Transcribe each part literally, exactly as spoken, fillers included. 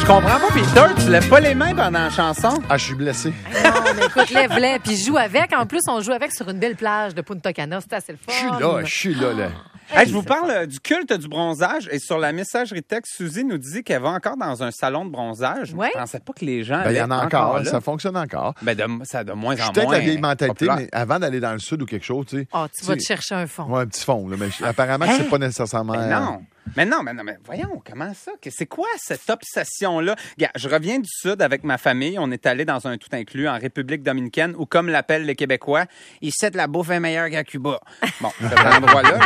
Je comprends pas, Peter, tu lèves pas les mains pendant la chanson? Ah, je suis blessé. Non, mais écoute, lève-les, puis joue avec. En plus, on joue avec sur une belle plage de Punta Cana. C'est assez le fun. Je suis là, je suis là, là. Hey, je vous parle euh, du culte du bronzage et sur la messagerie texte, Suzy nous dit qu'elle va encore dans un salon de bronzage. Ouais. Je pensais pas que les gens Ben, il y allaient en a encore, là. ça fonctionne encore. Ben, de, ça de moins Je en suis peut-être moins la vieille mentalité, populaire. mais avant d'aller dans le sud ou quelque chose, tu sais. Ah, tu vas te sais, chercher un fond. Ouais, un petit fond, là, mais je- apparemment que Hein? c'est pas nécessairement. Mais non. Mais non, mais non, mais voyons, comment ça? Que- C'est quoi cette obsession-là? Regarde, je reviens du Sud avec ma famille. On est allé dans un tout inclus en République dominicaine ou comme l'appellent les Québécois, ici de la bouffe est meilleure qu'à Cuba. Bon, cet endroit-là.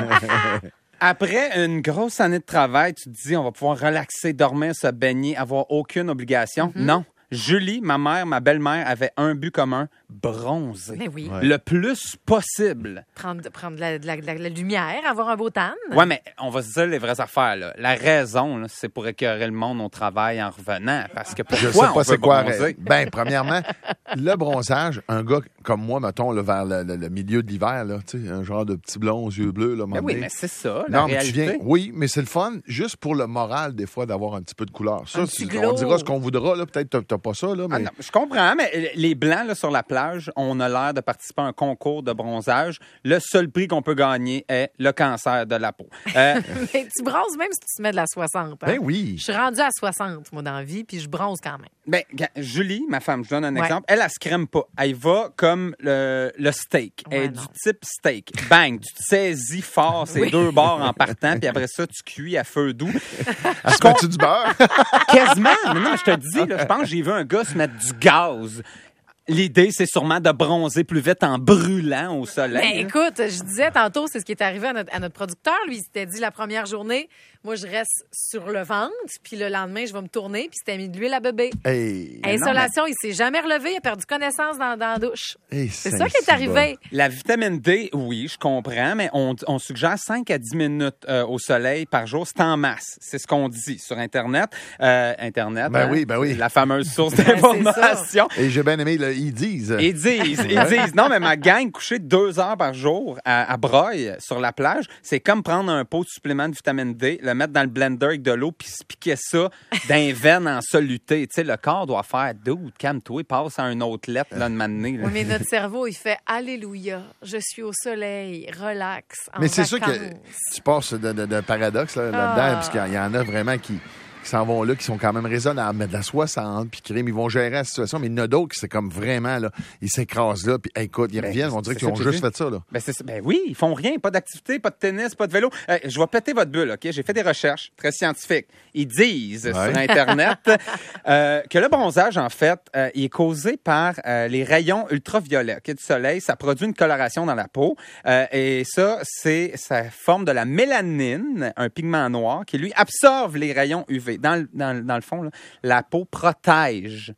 Après une grosse année de travail, tu te dis, on va pouvoir relaxer, dormir, se baigner, avoir aucune obligation. Mm-hmm. Non. Julie, ma mère, ma belle-mère avaient un but commun, bronzer. Mais oui. Ouais. Le plus possible. Prendre, prendre de, la, de la- de la- de la lumière, avoir un beau tan. Ouais, mais on va se dire les vraies affaires, là. La raison, là, c'est pour écœurer le monde au travail en revenant. Parce que pourquoi Je sais on pas veut c'est quoi. bronzer? Ben, premièrement, le bronzage, un gars comme moi, mettons, là, vers le, le- le milieu de l'hiver, là, tu sais, un genre de petit blond aux yeux bleus, là, Ben oui, mais c'est ça, la non, mais tu réalité. viens, oui, mais c'est le fun, juste pour le moral, des fois, d'avoir un petit peu de couleur. Ça, Un c'est- petit on glow. dira ce qu'on voudra, là. Peut-être t'as, t'as pas ça, là, mais. Ah non, je comprends, mais les Blancs là, sur la plage, on a l'air de participer à un concours de bronzage. Le seul prix qu'on peut gagner est le cancer de la peau. Euh, Mais tu bronzes même si tu te mets de la soixante. hein. Ben oui. Je suis rendue à soixante, moi, dans la vie, puis je bronze quand même. ben, gars, Julie, ma femme, je donne un Ouais. exemple, elle, elle se crème pas. Elle va comme le, le steak. Elle est Ouais, du non. type steak. Bang, tu te saisis fort ces Oui. deux bords en partant, puis après ça, tu cuis à feu doux. Elle se met-tu du beurre? Quasiment. Mais non, je te dis, là, je pense que j'ai vu un gars se mettre du gaz. L'idée, c'est sûrement de bronzer plus vite en brûlant au Ben, soleil. écoute, je disais tantôt, c'est ce qui est arrivé à notre, à notre producteur. Lui, il s'était dit la première journée, moi, je reste sur le ventre, puis le lendemain, je vais me tourner, puis il s'était mis de l'huile à bébé. Hey. Mais non, Insolation, il s'est jamais relevé, il a perdu connaissance dans, dans la douche. Hey, C'est c'est ça qui est si arrivé. La vitamine D, oui, je comprends, mais on, on suggère cinq à dix minutes euh, au soleil par jour. C'est en masse. C'est ce qu'on dit sur Internet. Euh, Internet, Ben hein, oui, ben oui. la fameuse source Ben, c'est d'information. Et j'ai bien aimé, là, ils disent. Ils disent, ils disent. Non, mais ma gang couchée deux heures par jour à, à Breuil, sur la plage, c'est comme prendre un pot de supplément de vitamine D, le mettre dans le blender avec de l'eau, puis se piquer ça d'un veine en soluté. Tu sais, le corps doit faire « Dude, calme-toi, passe à un autre lettre, là, de m'amener. » Oui, mais notre cerveau, il fait Alléluia, je suis au soleil, relax, en Mais c'est sûr que vacances. tu passes de- de- d'un paradoxe là, là-dedans, Ah. parce qu'il y en a vraiment qui, qui s'en vont là, qui sont quand même raisonnables, mais de la soixante, puis crime, ils vont gérer la situation, mais il y en a d'autres qui c'est comme vraiment, là, ils s'écrasent là, puis hey, écoute, ils Ben, reviennent, on dirait c'est qu'ils ça ont que j'ai juste vu. fait ça, là. Ben, c'est ça. Ben oui, ils font rien. Pas d'activité, pas de tennis, pas de vélo. Euh, je vais péter votre bulle, OK? J'ai fait des recherches très scientifiques. Ils disent Ouais. sur Internet euh, que le bronzage, en fait, euh, il est causé par euh, les rayons ultraviolets, OK, du soleil. Ça produit une coloration dans la peau. Euh, et ça, c'est ça forme de la mélanine, un pigment noir, qui, lui, absorbe les rayons U V. Dans le, dans, le- dans le fond, là, la peau protège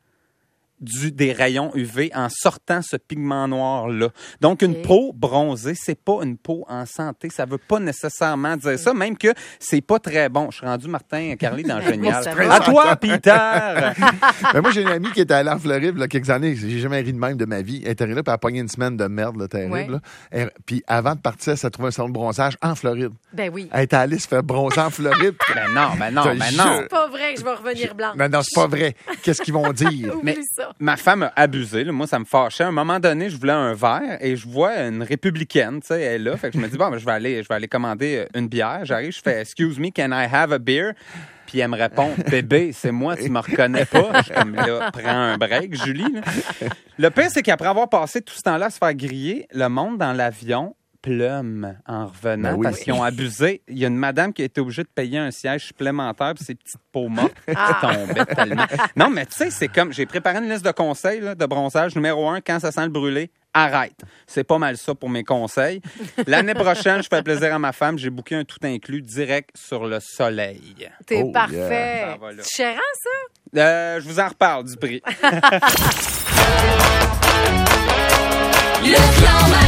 du, des rayons U V en sortant ce pigment noir-là. Donc, une Ok. peau bronzée, c'est pas une peau en santé. Ça veut pas nécessairement dire ça, même que c'est pas très bon. Je suis rendu Martin Carly dans Génial. ça À va. toi, Peter! Mais moi, j'ai une amie qui était allée en Floride, là, quelques années, j'ai jamais ri de même de ma vie. Elle est arrivée là, puis elle a pogné une semaine de merde, là, terrible, Ouais. là. Elle- Puis avant de partir, elle s'est trouvé un salon de bronzage en Floride. Ben oui. Elle était allée se faire bronzer en Floride. ben non, ben non, Je te ben jure. non. C'est pas vrai que je vais revenir blanche. Mais non, c'est pas vrai. Qu'est-ce qu'ils vont dire? Oublie Mais ça. ma femme a abusé. Là. Moi, ça me fâchait. À un moment donné, je voulais un verre et je vois une républicaine, tu sais, elle est là. Fait que je me dis, bon, ben, je vais aller, je vais aller commander une bière. J'arrive, je fais, excuse me, can I have a beer? Puis elle me répond, bébé, c'est moi, tu me reconnais pas. Je suis comme, là, prends un break, Julie. Là. Le pire, c'est qu'après avoir passé tout ce temps-là à se faire griller, le monde dans l'avion plume en revenant Ben oui. parce qu'ils ont abusé. Il y a une madame qui a été obligée de payer un siège supplémentaire pour ses petites peaux mortes qui tombaient tellement. Non, mais tu sais, c'est comme, j'ai préparé une liste de conseils là, de bronzage. Numéro un, quand ça sent le brûlé, arrête. C'est pas mal ça pour mes conseils. L'année prochaine, je fais plaisir à ma femme. J'ai booké un tout inclus direct sur le soleil. T'es Oh, parfait. yeah. Ça va, là. C'est chérant, ça? Euh, je vous en reparle du prix. Le clan